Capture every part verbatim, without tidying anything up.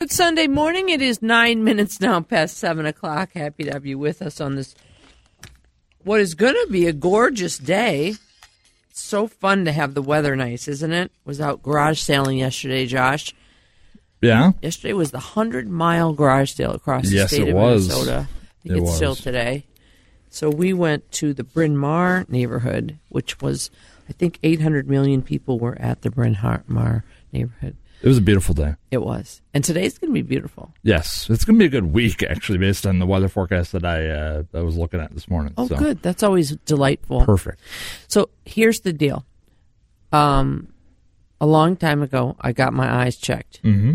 Good Sunday morning. It is nine minutes now past seven o'clock. Happy to have you with us on this, what is going to be a gorgeous day. It's so fun to have the weather nice, isn't it? Was out garage sailing yesterday, Josh. Yeah. Yesterday was the hundred-mile garage sale across the yes, state it of was. Minnesota. I think it it's was. still today. So we went to the Bryn Mawr neighborhood, which was, I think, eight hundred million people were at the Bryn Mawr neighborhood. It was a beautiful day. It was. And today's going to be beautiful. Yes. It's going to be a good week, actually, based on the weather forecast that I uh, I was looking at this morning. Oh, so. good. That's always delightful. Perfect. So here's the deal. Um, a long time ago, I got my eyes checked. Mm-hmm.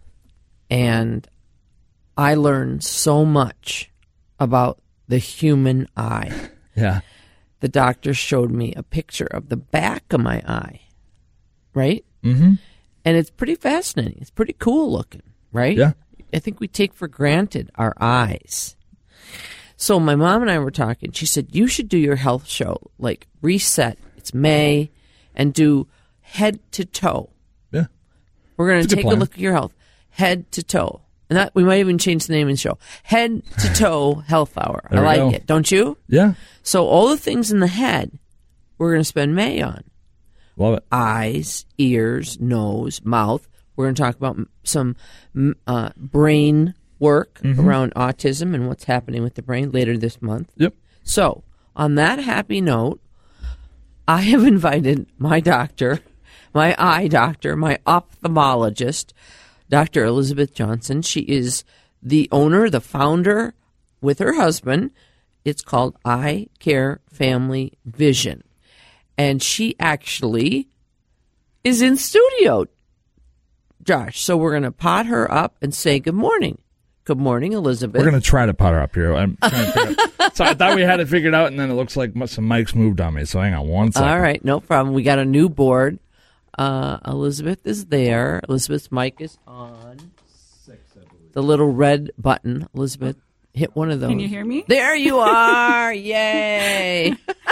And I learned so much about the human eye. Yeah. The doctor showed me a picture of the back of my eye, right? Mm-hmm. And it's pretty fascinating. It's pretty cool looking, right? Yeah. I think we take for granted our eyes. So my mom and I were talking. She said, you should do your health show, like reset. It's May, and do head to toe. Yeah. We're going to take a plan. look at your health, head to toe. And that we might even change the name of the show. Head to toe health hour. I There we like go. it. Don't you? Yeah. So all the things in the head, we're going to spend May on. Love it. Eyes, ears, nose, mouth. We're going to talk about m- some m- uh, brain work Mm-hmm. around autism and what's happening with the brain later this month. Yep. So, on that happy note, I have invited my doctor, my eye doctor, my ophthalmologist, Doctor Elizabeth Johnson. She is the owner, the founder, with her husband. It's called Eye Care Family Vision. And she actually is in studio, Josh. So we're going to pot her up and say good morning. Good morning, Elizabeth. We're going to try to pot her up here. I'm trying to figure out. So I thought we had it figured out, and then it looks like some mics moved on me. So hang on one second. All right, no problem. We got a new board. Uh, Elizabeth is there. Elizabeth's mic is on. The little red button. Elizabeth, hit one of those. Can you hear me? There you are. Yay.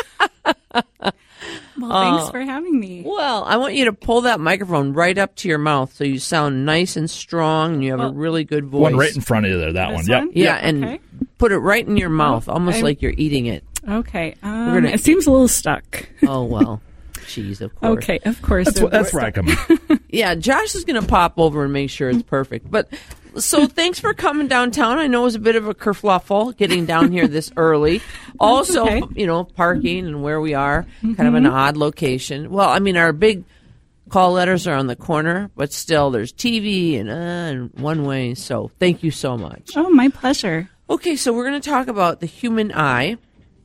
Well, Uh, thanks for having me. Well, I want you to pull that microphone right up to your mouth so you sound nice and strong and you have Well, a really good voice. One right in front of you there, that This one. Yep. one? Yeah, Yeah, and okay. put it right in your mouth, almost I'm- like you're eating it. Okay. Um, We're gonna- it seems a little stuck. Oh, well. Jeez, of course. Okay, of course. That's, it what, that's works. where I come in. Yeah, Josh is going to pop over and make sure it's perfect. But so thanks for coming downtown. I know it was a bit of a kerfluffle getting down here this early. Also, okay. you know, parking and where we are, kind of an odd location. Well, I mean, our big call letters are on the corner, but still there's T V and, uh, and one way. So thank you so much. Oh, my pleasure. Okay, so we're going to talk about the human eye,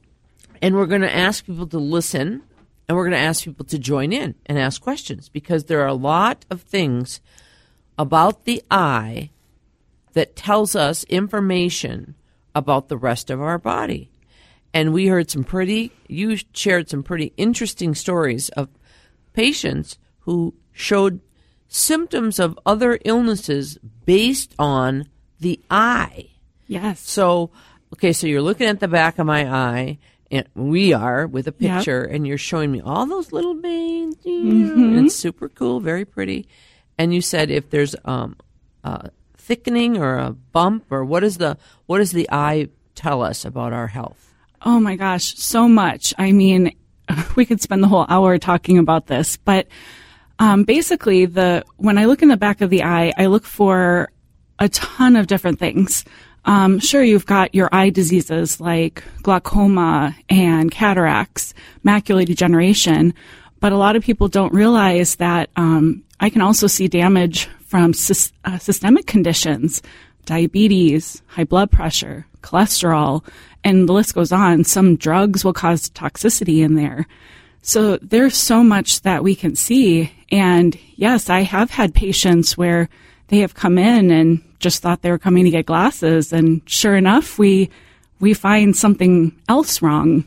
and we're going to ask people to listen, and we're going to ask people to join in and ask questions, because there are a lot of things about the eye that tells us information about the rest of our body. And we heard some pretty, you shared some pretty interesting stories of patients who showed symptoms of other illnesses based on the eye. Yes. So, okay, so you're looking at the back of my eye, and we are with a Yep. picture, and you're showing me all those little veins. Mm-hmm. And it's super cool, very pretty. And you said if there's um, a thickening or a bump, or what is the what does the eye tell us about our health? Oh, my gosh, so much. I mean, we could spend the whole hour talking about this, but um, basically, the when I look in the back of the eye, I look for a ton of different things. Um, sure, you've got your eye diseases like glaucoma and cataracts, macular degeneration, but a lot of people don't realize that um, I can also see damage from sys- uh, systemic conditions, diabetes, high blood pressure, cholesterol, and the list goes on. Some drugs will cause toxicity in there. So there's so much that we can see. And yes, I have had patients where they have come in and just thought they were coming to get glasses, and sure enough, we we find something else wrong.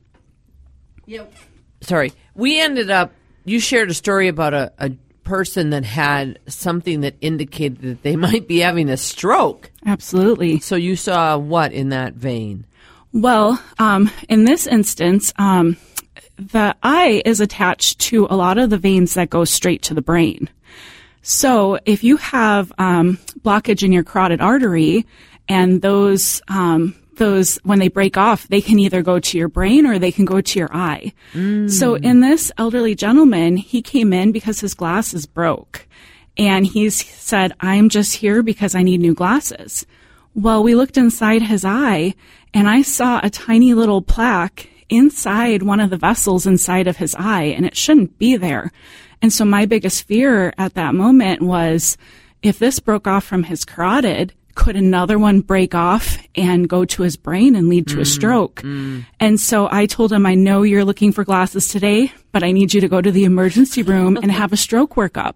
Yep. Sorry, we ended up. You shared a story about a, a person that had something that indicated that they might be having a stroke. Absolutely. So you saw what in that vein? Well, um, in this instance, um, the eye is attached to a lot of the veins that go straight to the brain. So if you have um, blockage in your carotid artery, and those um, those when they break off, they can either go to your brain or they can go to your eye. Mm. So in this elderly gentleman, he came in because his glasses broke, and he said, "I'm just here because I need new glasses." Well, we looked inside his eye, and I saw a tiny little plaque inside one of the vessels inside of his eye, and it shouldn't be there. And so my biggest fear at that moment was, if this broke off from his carotid, could another one break off and go to his brain and lead to mm, a stroke? Mm. And so I told him, I know you're looking for glasses today, but I need you to go to the emergency room and have a stroke workup.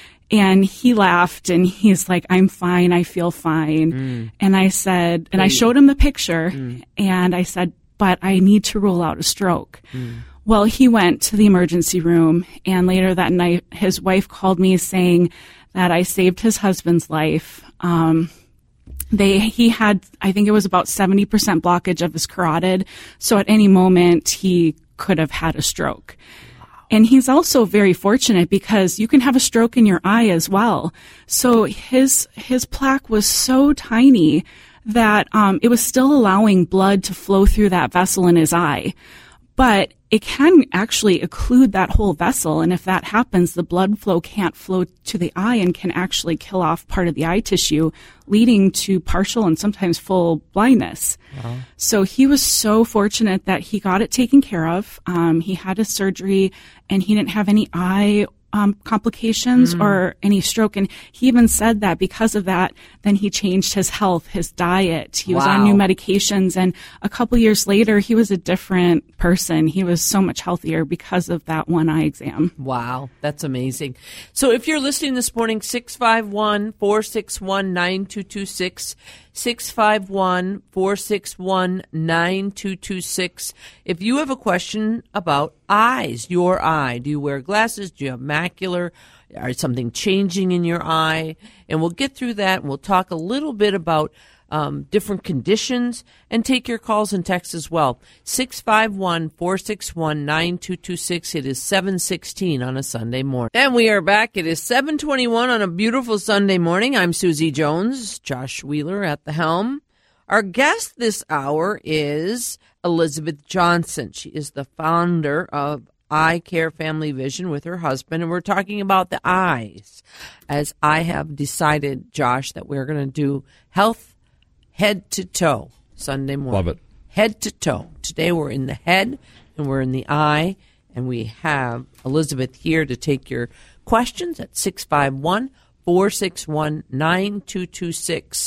And he laughed, and he's like, I'm fine. I feel fine. Mm. And I said, and I showed him the picture, mm. and I said, but I need to rule out a stroke. Mm. Well, he went to the emergency room, and later that night, his wife called me saying that I saved his husband's life. Um, they, he had, I think it was about seventy percent blockage of his carotid. So at any moment, he could have had a stroke. And he's also very fortunate because you can have a stroke in your eye as well. So his, his plaque was so tiny that, um, it was still allowing blood to flow through that vessel in his eye. But it can actually occlude that whole vessel, and if that happens, the blood flow can't flow to the eye and can actually kill off part of the eye tissue, leading to partial and sometimes full blindness. Wow. So he was so fortunate that he got it taken care of. Um, he had his surgery, and he didn't have any eye Um, complications mm. or any stroke. And he even said that because of that, then he changed his health, his diet. He wow. was on new medications. And a couple years later, he was a different person. He was so much healthier because of that one eye exam. Wow. That's amazing. So if you're listening this morning, six five one, four six one, nine two two six, six five one, four six one, nine two two six. If you have a question about eyes, your eye, do you wear glasses? Do you have macular? Is something changing in your eye? And we'll get through that, and we'll talk a little bit about um, different conditions and take your calls and texts as well. six five one, four six one, nine two two six. It is seven sixteen on a Sunday morning. And we are back. It is seven twenty-one on a beautiful Sunday morning. I'm Susie Jones, Josh Wheeler at the helm. Our guest this hour is Elizabeth Johnson. She is the founder of Eye Care Family Vision with her husband, and we're talking about the eyes. As I have decided, Josh, that we're going to do health head to toe Sunday morning. Love it. Head to toe. Today we're in the head and we're in the eye, and we have Elizabeth here to take your questions at six five one, four six one, nine two two six.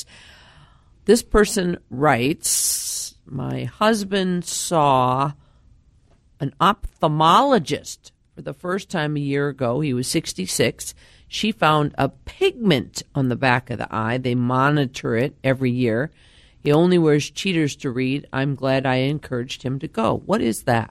This person writes, my husband saw an ophthalmologist for the first time a year ago. He was sixty-six. She found a pigment on the back of the eye. They monitor it every year. He only wears cheaters to read. I'm glad I encouraged him to go. What is that?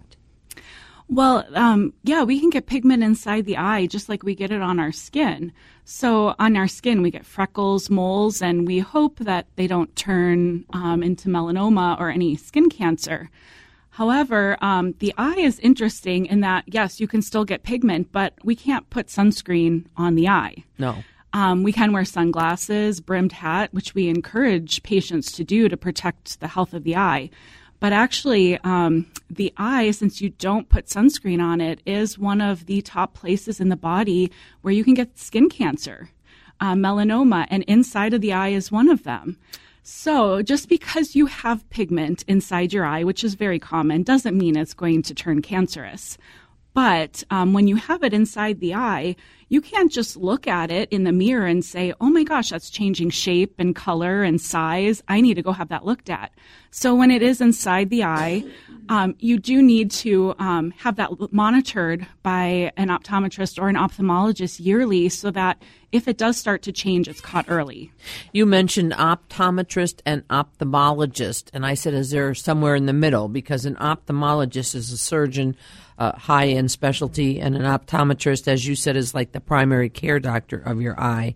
Well, um, yeah, we can get pigment inside the eye just like we get it on our skin. So on our skin, we get freckles, moles, and we hope that they don't turn um, into melanoma or any skin cancer. However, um, the eye is interesting in that, yes, you can still get pigment, but we can't put sunscreen on the eye. No. Um, we can wear sunglasses, brimmed hat, which we encourage patients to do to protect the health of the eye. But actually, um, the eye, since you don't put sunscreen on it, is one of the top places in the body where you can get skin cancer, uh, melanoma, and inside of the eye is one of them. So just because you have pigment inside your eye, which is very common, doesn't mean it's going to turn cancerous. But um, when you have it inside the eye, you can't just look at it in the mirror and say, oh my gosh, that's changing shape and color and size. I need to go have that looked at. So when it is inside the eye, um, you do need to um, have that monitored by an optometrist or an ophthalmologist yearly so that if it does start to change, it's caught early. You mentioned optometrist and ophthalmologist, and I said, is there somewhere in the middle? Because an ophthalmologist is a surgeon, uh, high-end specialty, and an optometrist, as you said, is like the primary care doctor of your eye.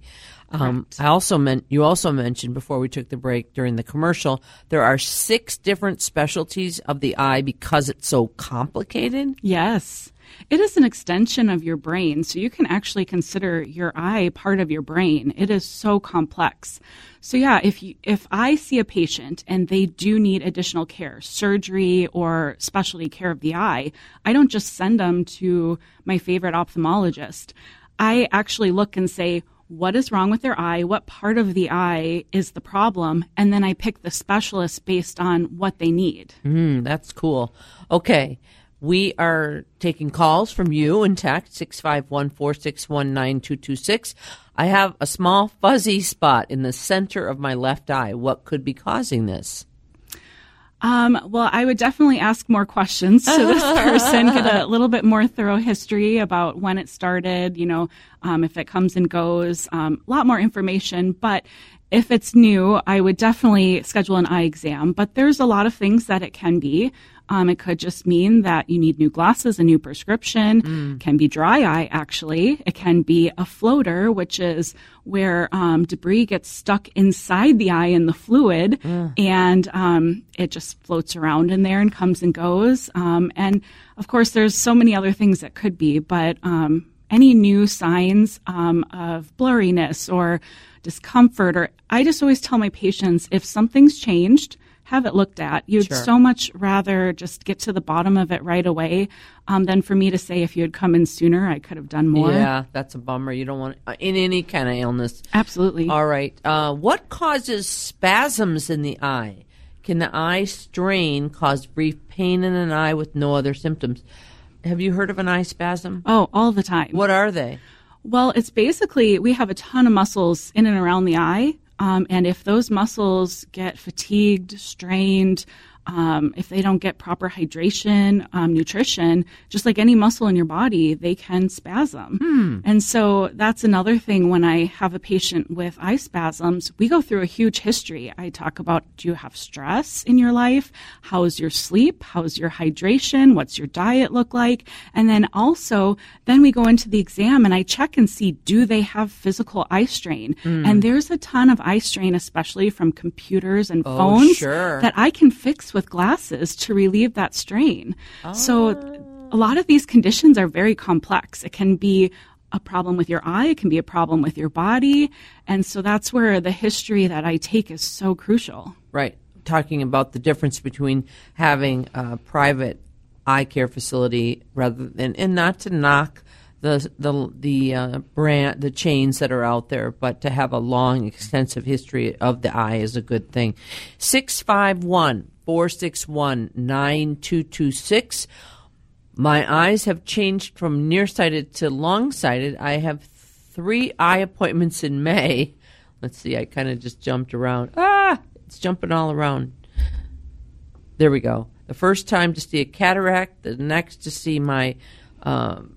Um, I also meant you also mentioned before we took the break during the commercial there are six different specialties of the eye because it's so complicated. Yes. It is an extension of your brain, so you can actually consider your eye part of your brain. It is so complex. So yeah, if you, if I see a patient and they do need additional care, surgery or specialty care of the eye, I don't just send them to my favorite ophthalmologist. I actually look and say, what is wrong with their eye? What part of the eye is the problem? And then I pick the specialist based on what they need. Mm, that's cool. Okay. We are taking calls from you and text six five one, four six one, nine two two six. I have a small fuzzy spot in the center of my left eye. What could be causing this? Um, well, I would definitely ask more questions to this person, get a little bit more thorough history about when it started, you know, um, if it comes and goes, um, a lot more information. But if it's new, I would definitely schedule an eye exam. But there's a lot of things that it can be. Um, it could just mean that you need new glasses, a new prescription. Mm. Can be dry eye, actually. It can be a floater, which is where um, debris gets stuck inside the eye in the fluid, mm. and um, it just floats around in there and comes and goes. Um, and, of course, there's so many other things that could be, but um, any new signs um, of blurriness or discomfort, or I just always tell my patients, if something's changed, have it looked at. You'd sure. so much rather just get to the bottom of it right away um, than for me to say, if you had come in sooner, I could have done more. Yeah, that's a bummer. You don't want uh, in any kind of illness. Absolutely. All right. Uh, what causes spasms in the eye? Can the eye strain cause brief pain in an eye with no other symptoms? Have you heard of an eye spasm? Oh, all the time. What are they? Well, it's basically, we have a ton of muscles in and around the eye. Um, and if those muscles get fatigued, strained, um, if they don't get proper hydration, um, nutrition, just like any muscle in your body, they can spasm. Hmm. And so that's another thing when I have a patient with eye spasms, we go through a huge history. I talk about, do you have stress in your life? How's your sleep? How's your hydration? What's your diet look like? And then also, then we go into the exam and I check and see, do they have physical eye strain? Hmm. And there's a ton of eye strain, especially from computers and oh, phones, sure. that I can fix with glasses to relieve that strain. Oh. So a lot of these conditions are very complex. It can be a problem with your eye, it can be a problem with your body. And so that's where the history that I take is so crucial. Right. Talking about the difference between having a private eye care facility rather than, and not to knock the the the uh, brand, the chains that are out there, but to have a long, extensive history of the eye is a good thing. six five one, four six one, nine two two six. My eyes have changed from nearsighted to long-sighted. I have three eye appointments in May. Let's see, I kind of just jumped around. Ah, it's jumping all around. There we go. The first time to see a cataract, the next to see my... Um,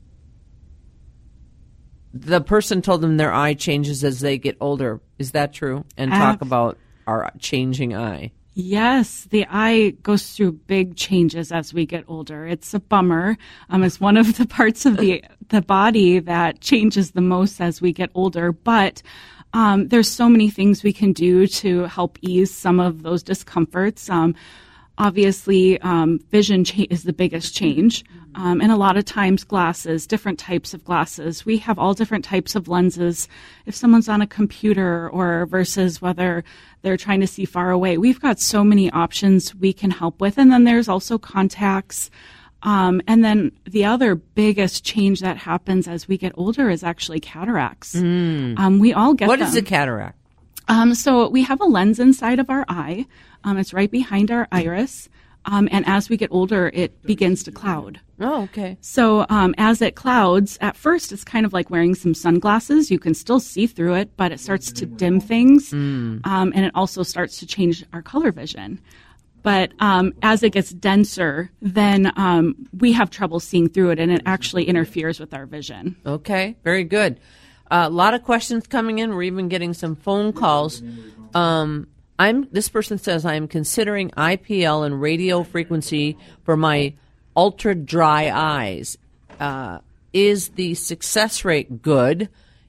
the person told them their eye changes as they get older. Is that true? And talk Ab- about our changing eye. Yes, the eye goes through big changes as we get older. It's a bummer. Um, it's one of the parts of the the body that changes the most as we get older. But um, there's so many things we can do to help ease some of those discomforts. Um, Obviously, um, vision cha- is the biggest change. Um, and a lot of times glasses, different types of glasses. We have all different types of lenses. If someone's on a computer or versus whether they're trying to see far away, we've got so many options we can help with. And then there's also contacts. Um, and then the other biggest change that happens as we get older is actually cataracts. Mm. Um, we all get What them. is a cataract? Um, so we have a lens inside of our eye. Um, it's right behind our iris. Um, and as we get older, it begins to cloud. Oh, okay. So um, as it clouds, at first it's kind of like wearing some sunglasses. You can still see through it, but it starts to dim things. Mm. Um, and it also starts to change our color vision. But um, as it gets denser, then um, we have trouble seeing through it, and it actually interferes with our vision. Okay, very good. Uh, a lot of questions coming in. We're even getting some phone calls. Um, I'm. This person says I am considering I P L and radio frequency for my ultra dry eyes. Uh, is the success rate good?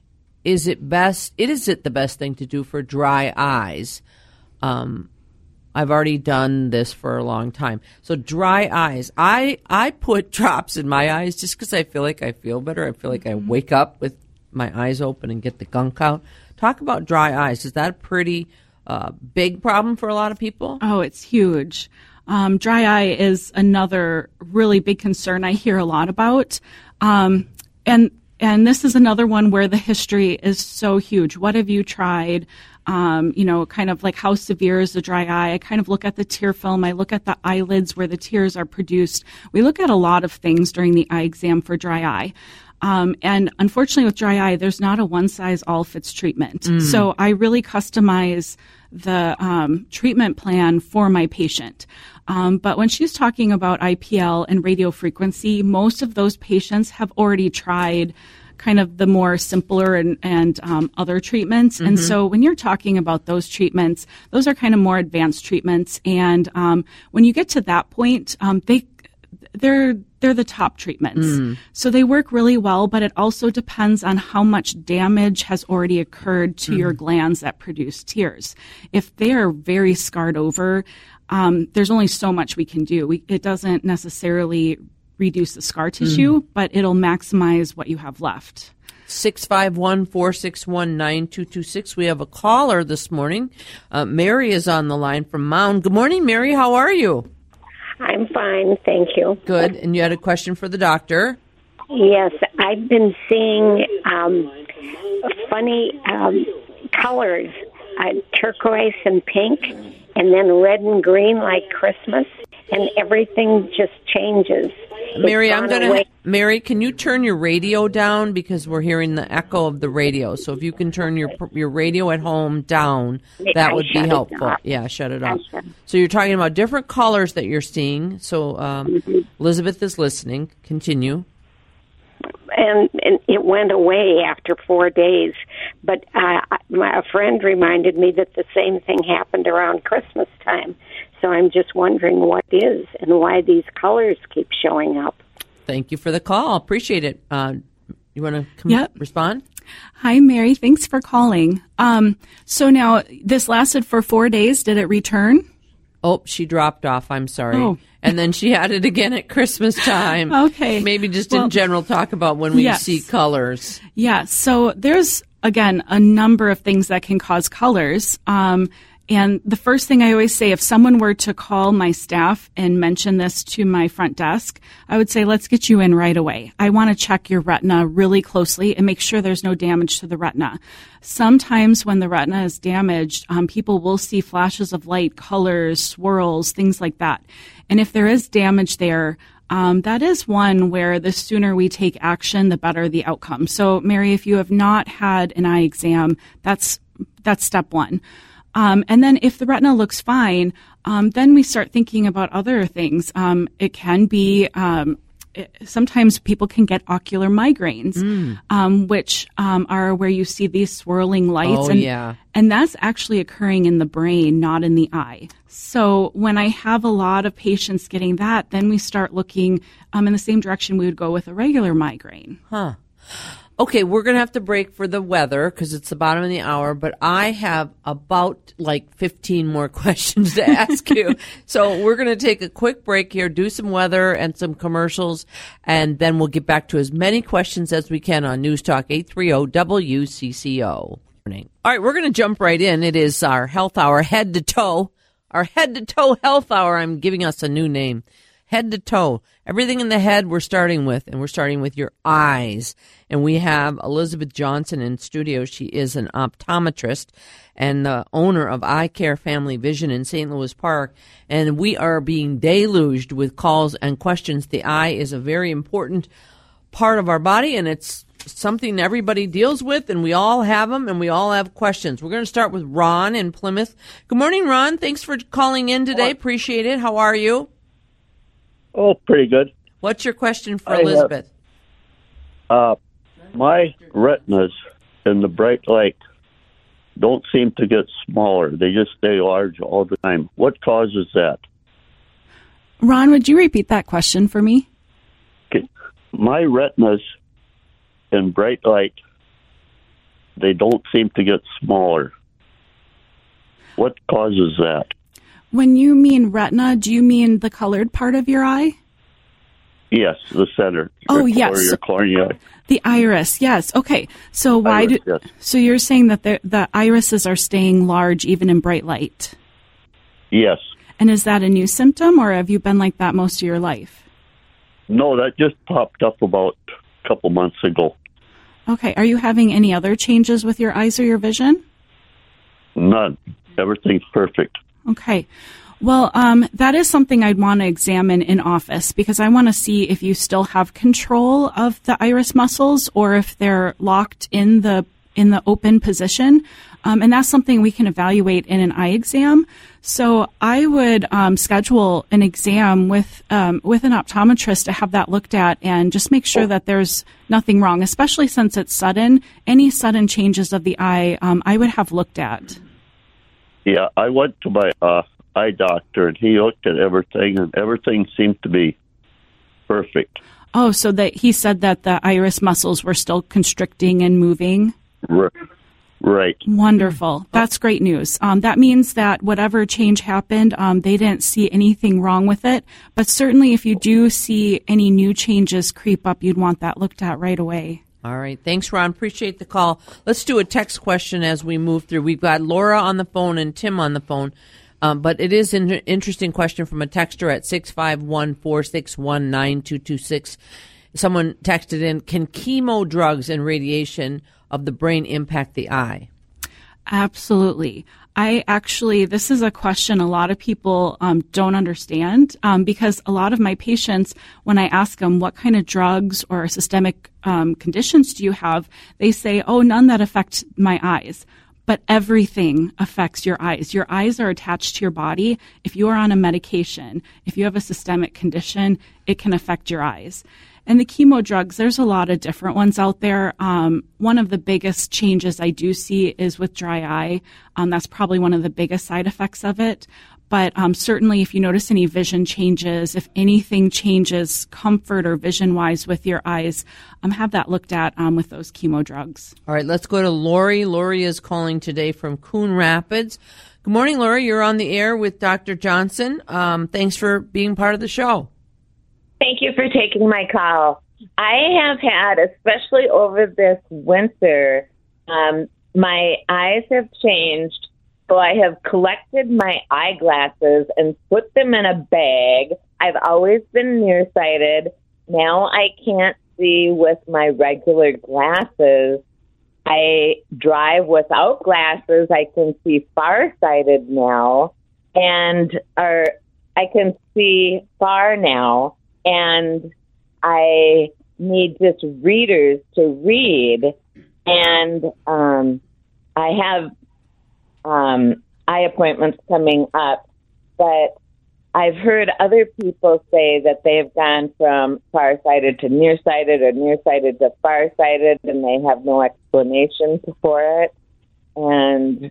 is it best? It is it the best thing to do for dry eyes? Um, I've already done this for a long time. So dry eyes, I I put drops in my eyes just because I feel like I feel better. I feel like I wake up with my eyes open and get the gunk out. Talk about dry eyes. Is that a pretty uh, big problem for a lot of people? Oh, it's huge. Um, dry eye is another really big concern I hear a lot about. Um, and and this is another one where the history is so huge. What have you tried? Um, you know, kind of like how severe is the dry eye? I kind of look at the tear film. I look at the eyelids where the tears are produced. We look at a lot of things during the eye exam for dry eye. Um, and unfortunately with dry eye, there's not a one-size-all-fits treatment. Mm. So I really customize the um, treatment plan for my patient. Um, but when she's talking about I P L and radio frequency, most of those patients have already tried kind of the more simpler and, and um, other treatments. Mm-hmm. And so when you're talking about those treatments, those are kind of more advanced treatments. And um, when you get to that point, um, they they're they're the top treatments. Mm. So they work really well, but it also depends on how much damage has already occurred to mm. your glands that produce tears. If they are very scarred over, um, there's only so much we can do. We, it doesn't necessarily reduce the scar tissue, mm. but it'll maximize what you have left. six five one, four six one, nine two two six. We have a caller this morning. Uh, Mary is on the line from Mound. Good morning, Mary. How are you? I'm fine, thank you. Good. And you had a question for the doctor? Yes, I've been seeing um, funny um, colors, uh, turquoise and pink, and then red and green like Christmas, and everything just changes. Mary, I'm going to Mary, can you turn your radio down because we're hearing the echo of the radio? So if you can turn your your radio at home down, that I would be helpful. Yeah, shut it off. So you're talking about different colors that you're seeing. So um, mm-hmm. Elizabeth is listening. Continue. And, and it went away after four days. But uh, my, a friend reminded me that the same thing happened around Christmas time. So I'm just wondering what is and why these colors keep showing up. Thank you for the call. Appreciate it. Uh, you want to com- yep. respond? Hi, Mary. Thanks for calling. Um, so now this lasted for four days. Did it return? Oh, she dropped off. I'm sorry. Oh. And then she had it again at Christmas time. Okay. Maybe just well, in general talk about when we yes. see colors. Yeah. So there's, again, a number of things that can cause colors. Um, and the first thing I always say, if someone were to call my staff and mention this to my front desk, I would say, let's get you in right away. I want to check your retina really closely and make sure there's no damage to the retina. Sometimes when the retina is damaged, um, people will see flashes of light, colors, swirls, things like that. And if there is damage there, um, that is one where the sooner we take action, the better the outcome. So, Mary, if you have not had an eye exam, that's that's step one. Um, and then if the retina looks fine, um, then we start thinking about other things. Um, it can be, um, it, sometimes people can get ocular migraines, mm. um, which um, are where you see these swirling lights. Oh, and, yeah. And that's actually occurring in the brain, not in the eye. So when I have a lot of patients getting that, then we start looking um, in the same direction we would go with a regular migraine. Huh. Okay, we're going to have to break for the weather because it's the bottom of the hour, but I have about like fifteen more questions to ask you. So we're going to take a quick break here, do some weather and some commercials, and then we'll get back to as many questions as we can on News Talk eight thirty W C C O. All right, we're going to jump right in. It is our health hour, head to toe. Our head to toe health hour. I'm giving us a new name. Head to toe. Everything in the head we're starting with, and we're starting with your eyes. And we have Elizabeth Johnson in studio. She is an optometrist and the owner of Eye Care Family Vision in Saint Louis Park. And we are being deluged with calls and questions. The eye is a very important part of our body, and it's something everybody deals with, and we all have them, and we all have questions. We're going to start with Ron in Plymouth. Good morning, Ron. Thanks for calling in today. Appreciate it. How are you? Oh, pretty good. What's your question for I Elizabeth? Have, uh, my retinas in the bright light don't seem to get smaller. They just stay large all the time. What causes that? Ron, would you repeat that question for me? Okay. My retinas in bright light they don't seem to get smaller. What causes that? When you mean retina, do you mean the colored part of your eye? Yes, the center. Oh, your, yes. Or your cornea. The iris, yes. Okay. So why Iris, do? yes. So you're saying that the the irises are staying large even in bright light? Yes. And is that a new symptom, or have you been like that most of your life? No, that just popped up about a couple months ago. Okay. Are you having any other changes with your eyes or your vision? None. Everything's perfect. Okay. Well, um, that is something I'd want to examine in office because I want to see if you still have control of the iris muscles or if they're locked in the in the open position. Um, and that's something we can evaluate in an eye exam. So I would um, schedule an exam with um, with an optometrist to have that looked at and just make sure that there's nothing wrong, especially since it's sudden. Any sudden changes of the eye, um, I would have looked at. Yeah, I went to my uh, eye doctor, and he looked at everything, and everything seemed to be perfect. Oh, so that he said that the iris muscles were still constricting and moving? R- right. Wonderful. That's great news. Um, that means that whatever change happened, um, they didn't see anything wrong with it. But certainly if you do see any new changes creep up, you'd want that looked at right away. All right. Thanks, Ron. Appreciate the call. Let's do a text question as we move through. We've got Laura on the phone and Tim on the phone. Um, but it is an interesting question from a texter at six five one, four six one, nine two two six. Someone texted in, can chemo drugs and radiation of the brain impact the eye? Absolutely. I actually, this is a question a lot of people um, don't understand um, because a lot of my patients, when I ask them what kind of drugs or systemic um, conditions do you have, they say, oh, none that affect my eyes. But everything affects your eyes. Your eyes are attached to your body. If you are on a medication, if you have a systemic condition, it can affect your eyes. And the chemo drugs, there's a lot of different ones out there. Um, one of the biggest changes I do see is with dry eye. Um, that's probably one of the biggest side effects of it. But um, certainly if you notice any vision changes, if anything changes comfort or vision-wise with your eyes, um, have that looked at um, with those chemo drugs. All right, let's go to Lori. Lori is calling today from Coon Rapids. Good morning, Lori. You're on the air with Doctor Johnson. Um, thanks for being part of the show. Thank you for taking my call. I have had, especially over this winter, um, my eyes have changed. So I have collected my eyeglasses and put them in a bag. I've always been nearsighted. Now I can't see with my regular glasses. I drive without glasses. I can see farsighted now, and or I can see far now, and I need just readers to read. And um, I have um, eye appointments coming up, but I've heard other people say that they've gone from farsighted to nearsighted or nearsighted to farsighted, and they have no explanation for it. And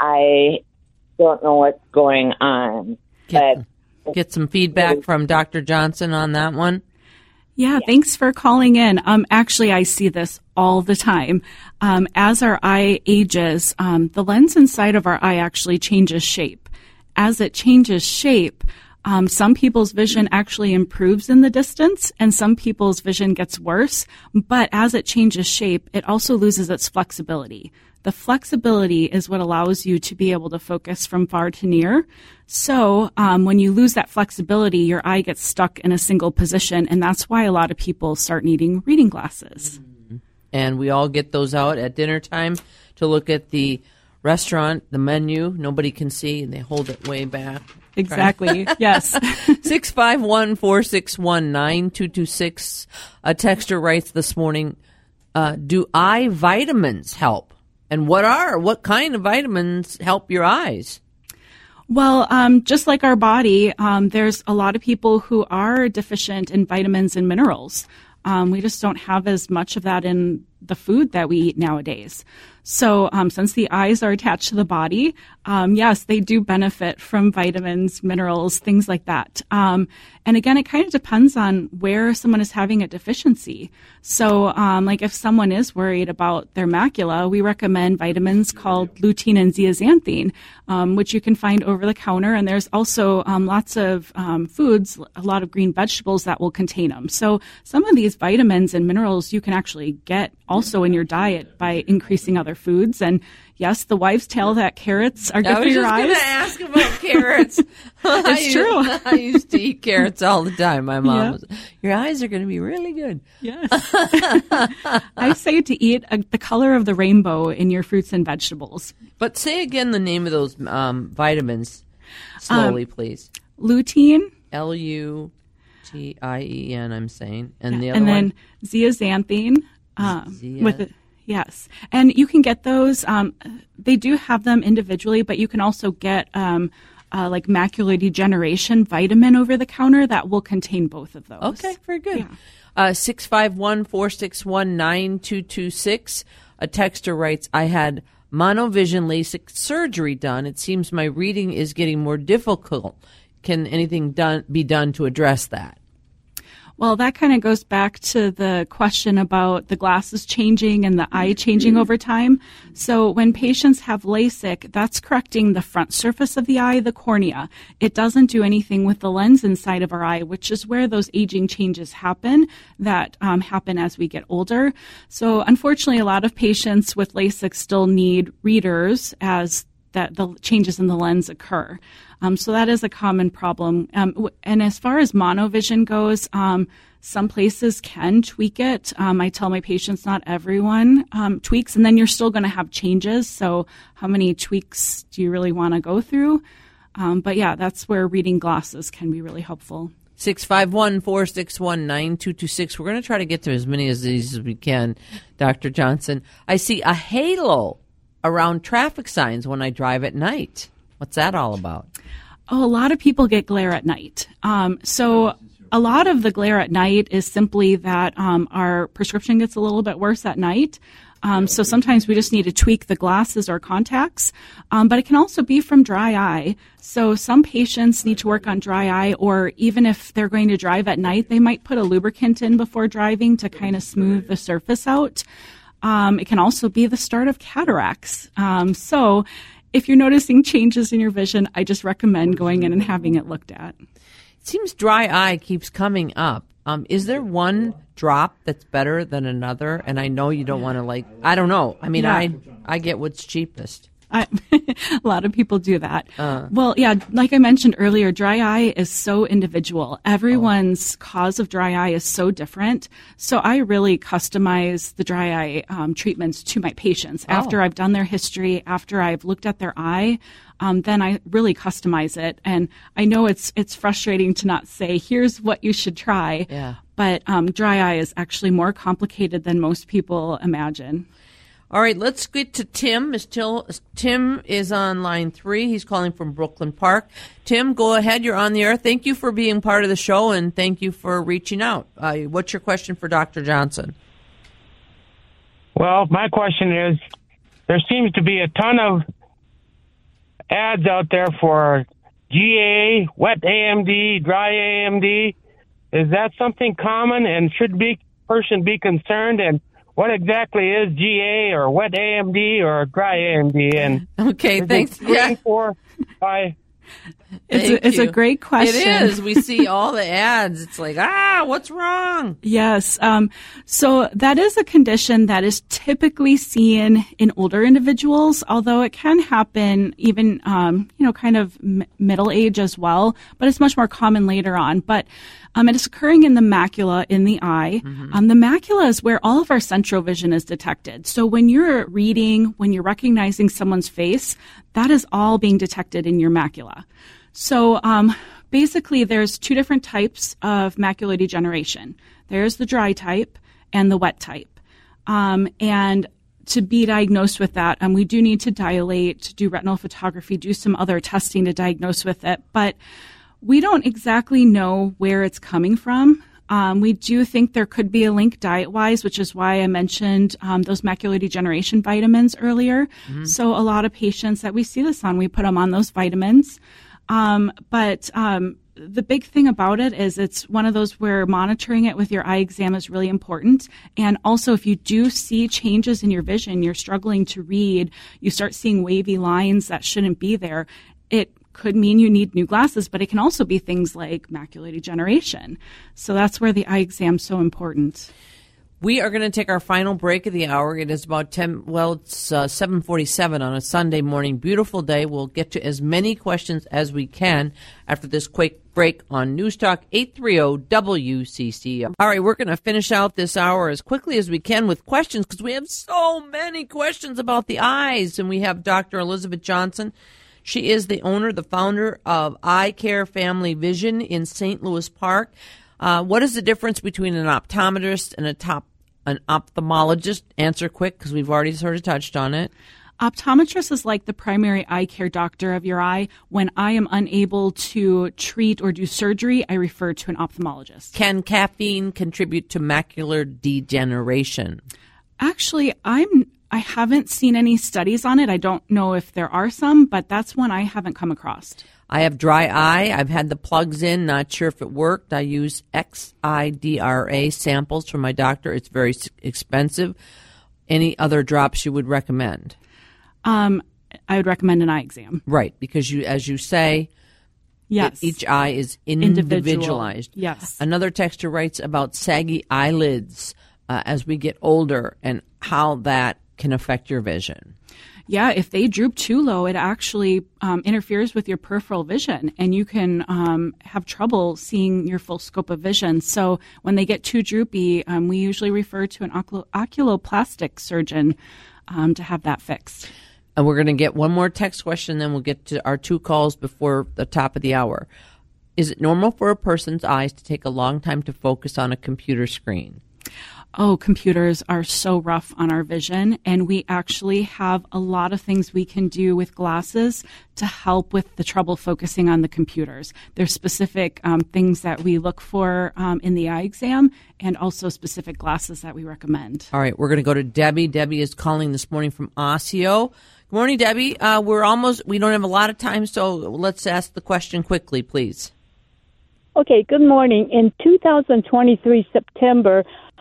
I don't know what's going on. Get, but get some feedback from Doctor Johnson on that one. Yeah, thanks for calling in. Um, actually, I see this all the time. Um, as our eye ages, um, the lens inside of our eye actually changes shape. As it changes shape, um, some people's vision actually improves in the distance, and some people's vision gets worse. But as it changes shape, it also loses its flexibility. The flexibility is what allows you to be able to focus from far to near. So um, when you lose that flexibility, your eye gets stuck in a single position, and that's why a lot of people start needing reading glasses. And we all get those out at dinner time to look at the restaurant, the menu. Nobody can see, and they hold it way back. Exactly. Yes. six five one, four six one, nine two two six. A texter writes this morning, uh, do eye vitamins help? And what are, what kind of vitamins help your eyes? Well, um, just like our body, um, there's a lot of people who are deficient in vitamins and minerals. Um, we just don't have as much of that in the food that we eat nowadays. So um, since the eyes are attached to the body, um, yes, they do benefit from vitamins, minerals, things like that. Um, and again, it kind of depends on where someone is having a deficiency. So um, like if someone is worried about their macula, we recommend vitamins called lutein and zeaxanthin, um, which you can find over the counter. And there's also um, lots of um, foods, a lot of green vegetables that will contain them. So some of these vitamins and minerals you can actually get also in your diet by increasing other foods. And yes, the wives' tale that carrots are good I for your eyes. was just going to ask about carrots. It's I true. Used, I used to eat carrots all the time. My mom Yeah. was, your eyes are going to be really good. Yes. I say to eat a, the color of the rainbow in your fruits and vegetables. But say again the name of those um, vitamins slowly, please. Lutein. L U T I E N, I'm saying. And the other and then one? zeaxanthin. Um, Zea- with it, yes. And you can get those. Um, they do have them individually, but you can also get um, uh, like macular degeneration vitamin over the counter that will contain both of those. Okay, very good. Yeah. Uh, six five one, four six one, nine two two six. A texter writes, I had monovision LASIK surgery done. It seems my reading is getting more difficult. Can anything done be done to address that? Well, that kind of goes back to the question about the glasses changing and the eye changing over time. So when patients have LASIK, that's correcting the front surface of the eye, the cornea. It doesn't do anything with the lens inside of our eye, which is where those aging changes happen that um, happen as we get older. So unfortunately, a lot of patients with LASIK still need readers as that the changes in the lens occur. Um, so that is a common problem. Um, w- and as far as monovision goes, um, some places can tweak it. Um, I tell my patients not everyone um, tweaks, and then you're still going to have changes. So how many tweaks do you really want to go through? Um, but yeah, that's where reading glasses can be really helpful. six five one, four six one, nine two two six. We're going to try to get to as many of these as we can, Doctor Johnson. I see a halo around traffic signs when I drive at night. What's that all about? Oh, a lot of people get glare at night. Um, so a lot of the glare at night is simply that um, our prescription gets a little bit worse at night. Um, so sometimes we just need to tweak the glasses or contacts. Um, but it can also be from dry eye. So some patients need to work on dry eye, or even if they're going to drive at night, they might put a lubricant in before driving to kind of smooth the surface out. Um, it can also be the start of cataracts. Um, so if you're noticing changes in your vision, I just recommend going in and having it looked at. It seems dry eye keeps coming up. Um, is there one drop that's better than another? And I know you don't want to, like, I don't know. I mean, Yeah. I I get what's cheapest. I, a lot of people do that. Uh, well, yeah, like I mentioned earlier, dry eye is so individual. Everyone's oh. cause of dry eye is so different. So I really customize the dry eye um, treatments to my patients. Oh. After I've done their history, after I've looked at their eye, um, then I really customize it. And I know it's it's frustrating to not say, here's what you should try. Yeah. But um, dry eye is actually more complicated than most people imagine. All right, let's get to Tim. Tim is on line three. He's calling from Brooklyn Park. Tim, go ahead. You're on the air. Thank you for being part of the show, and thank you for reaching out. Uh, what's your question for Doctor Johnson? Well, my question is, there seems to be a ton of ads out there for G A, wet A M D, dry A M D. Is that something common, and should be person be concerned? And what exactly is G A or wet A M D or dry A M D? And okay, thanks. Yeah. For, bye. It's a, it's a great question. It is. We see all the ads. It's like, ah, what's wrong? Yes. Um, so that is a condition that is typically seen in older individuals, although it can happen even, um, you know, kind of m- middle age as well, but it's much more common later on. But um, it is occurring in the macula in the eye. Mm-hmm. Um, the macula is where all of our central vision is detected. So when you're reading, when you're recognizing someone's face, that is all being detected in your macula. So um, basically, there's two different types of macular degeneration. There's the dry type and the wet type. Um, and to be diagnosed with that, um, we do need to dilate, do retinal photography, do some other testing to diagnose with it. But we don't exactly know where it's coming from. Um, we do think there could be a link diet-wise, which is why I mentioned um, those macular degeneration vitamins earlier. Mm-hmm. So a lot of patients that we see this on, we put them on those vitamins. Um, but um, the big thing about it is it's one of those where monitoring it with your eye exam is really important. And also, if you do see changes in your vision, you're struggling to read, you start seeing wavy lines that shouldn't be there, it could mean you need new glasses, but it can also be things like macular degeneration. So that's where the eye exam is so important. We are going to take our final break of the hour. It is about ten, well, it's uh, seven forty-seven on a Sunday morning. Beautiful day. We'll get to as many questions as we can after this quick break on News Talk eight thirty W C C. All right, we're going to finish out this hour as quickly as we can with questions because we have so many questions about the eyes. And we have Doctor Elizabeth Johnson. She is the owner, the founder of Eye Care Family Vision in Saint Louis Park. Uh, what is the difference between an optometrist and a top an ophthalmologist? Answer quick because we've already sort of touched on it. Optometrist is like the primary eye care doctor of your eye. When I am unable to treat or do surgery, I refer to an ophthalmologist. Can caffeine contribute to macular degeneration? Actually, I'm I haven't seen any studies on it. I don't know if there are some, but that's one I haven't come across. I have dry eye. I've had the plugs in, not sure if it worked. I use X I D R A samples from my doctor. It's very expensive. Any other drops you would recommend? Um, I would recommend an eye exam. Right, because you, as you say, yes, each eye is individualized. Individual. Yes. Another texter writes about saggy eyelids uh, as we get older and how that can affect your vision. Yeah, if they droop too low, it actually um, interferes with your peripheral vision, and you can um, have trouble seeing your full scope of vision. So when they get too droopy, um, we usually refer to an oculo- oculoplastic surgeon um, to have that fixed. And we're going to get one more text question, then we'll get to our two calls before the top of the hour. Is it normal for a person's eyes to take a long time to focus on a computer screen? Oh, computers are so rough on our vision, and we actually have a lot of things we can do with glasses to help with the trouble focusing on the computers. There's specific um, things that we look for um, in the eye exam and also specific glasses that we recommend. All right, we're going to go to Debbie. Debbie is calling this morning from Osseo. Good morning, Debbie. Uh, we're almost, we don't have a lot of time, so let's ask the question quickly, please. Okay, good morning. In two thousand twenty-three, September,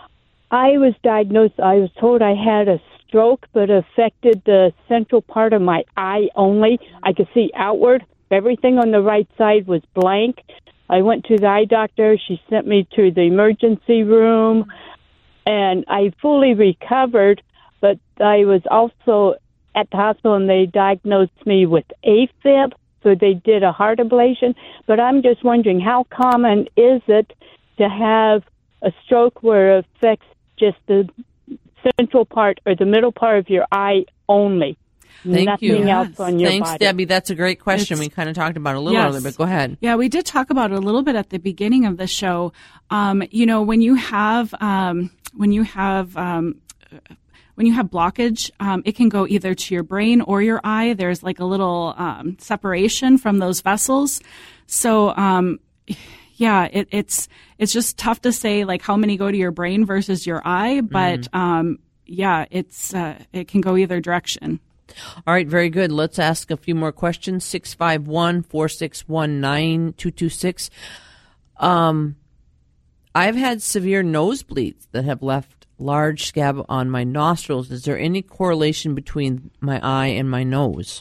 I was diagnosed, I was told I had a stroke, but it affected the central part of my eye only. I could see outward. Everything on the right side was blank. I went to the eye doctor. She sent me to the emergency room, and I fully recovered, but I was also at the hospital, and they diagnosed me with AFib, so they did a heart ablation. But I'm just wondering, how common is it to have a stroke where it affects just the central part or the middle part of your eye only? Thank Nothing you. else Yes. on your Thanks, body. Debbie. That's a great question. It's, we kind of talked about it a little yes. earlier, but go ahead. Yeah, we did talk about it a little bit at the beginning of the show. Um, you know, when you have um, when you have um, when you have blockage, um, it can go either to your brain or your eye. There's like a little um, separation from those vessels. So, um, yeah, it, it's it's just tough to say like how many go to your brain versus your eye, but mm-hmm. um, yeah, it's uh, it can go either direction. All right, very good. Let's ask a few more questions. six five one, four six one, nine two two six. Um, I've had severe nosebleeds that have left large scab on my nostrils. Is there any correlation between my eye and my nose?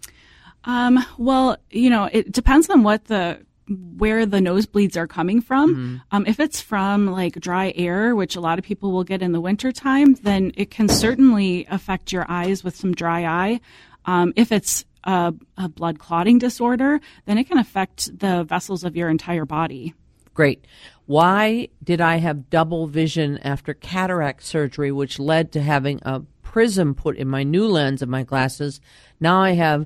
Um, well, you know, it depends on what the where the nosebleeds are coming from. Mm-hmm. Um, if it's from like dry air, which a lot of people will get in the wintertime, then it can certainly affect your eyes with some dry eye. Um, if it's a, a blood clotting disorder, then it can affect the vessels of your entire body. Great. Why did I have double vision after cataract surgery, which led to having a prism put in my new lens of my glasses? Now I have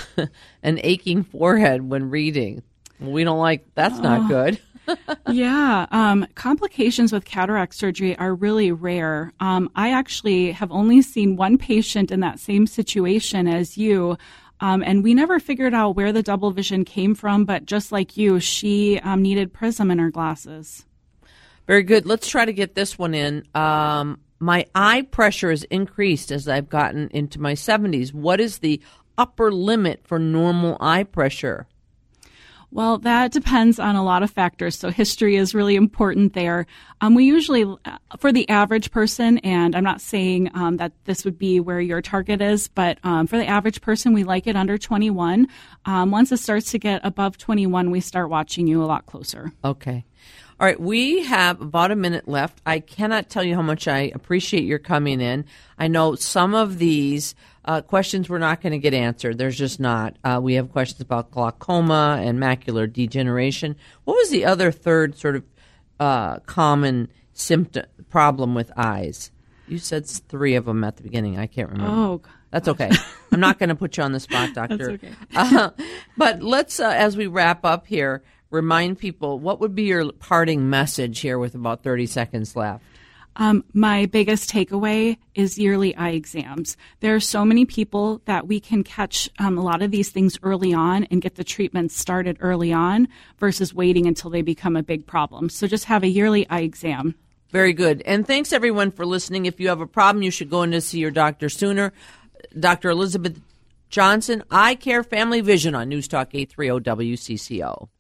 an aching forehead when reading. We don't like, that's not good. Yeah. Um, complications with cataract surgery are really rare. Um, I actually have only seen one patient in that same situation as you. Um, and we never figured out where the double vision came from, but just like you, she um, needed prism in her glasses. Very good. Let's try to get this one in. Um, my eye pressure has increased as I've gotten into my seventies. What is the upper limit for normal eye pressure? Well, that depends on a lot of factors. So history is really important there. Um, we usually, for the average person, and I'm not saying um, that this would be where your target is, but um, for the average person, we like it under twenty-one. Um, once it starts to get above twenty-one, we start watching you a lot closer. Okay. All right, we have about a minute left. I cannot tell you how much I appreciate your coming in. I know some of these uh, questions we're not going to get answered. There's just not. Uh, we have questions about glaucoma and macular degeneration. What was the other third sort of uh, common symptom problem with eyes? You said three of them at the beginning. I can't remember. Oh, God. That's okay. I'm not going to put you on the spot, doctor. That's okay. uh, but let's, uh, as we wrap up here, remind people, what would be your parting message here with about thirty seconds left? Um, my biggest takeaway is yearly eye exams. There are so many people that we can catch um, a lot of these things early on and get the treatment started early on versus waiting until they become a big problem. So just have a yearly eye exam. Very good. And thanks, everyone, for listening. If you have a problem, you should go in to see your doctor sooner. Doctor Elizabeth Johnson, Eye Care Family Vision on News Talk eight thirty W C C O.